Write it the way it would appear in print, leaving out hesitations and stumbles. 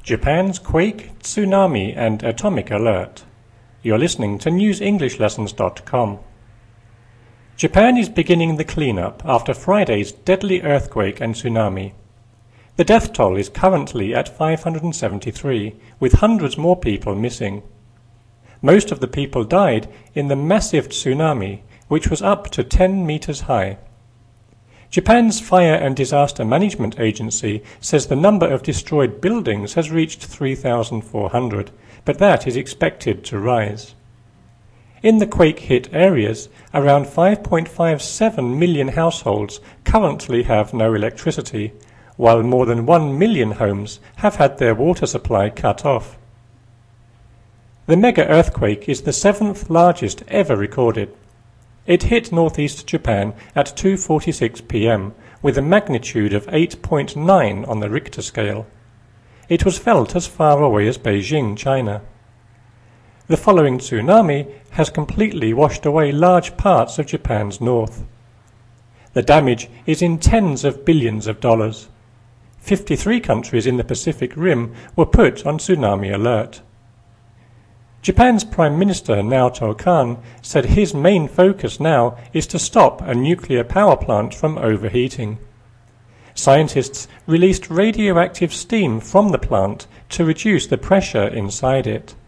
Japan's quake, tsunami and atomic alert. You're listening to newsenglish.lessons.com. Japan is beginning the cleanup after Friday's deadly earthquake and tsunami. The death toll is currently at 573, with hundreds more people missing. Most of the people died in the massive tsunami, which was up to 10 meters high. Japan's Fire and Disaster Management Agency says the number of destroyed buildings has reached 3,400, but that is expected to rise. In the quake-hit areas, around 5.57 million households currently have no electricity, while more than 1 million homes have had their water supply cut off. The mega-earthquake is the 7th largest ever recorded. It hit northeast Japan at 2:46 p.m. with a magnitude of 8.9 on the Richter scale. It was felt as far away as Beijing, China. The following tsunami has completely washed away large parts of Japan's north. The damage is in tens of billions of dollars. 53 countries in the Pacific Rim were put on tsunami alert. Japan's Prime Minister Naoto Kan said his main focus now is to stop a nuclear power plant from overheating. Scientists released radioactive steam from the plant to reduce the pressure inside it.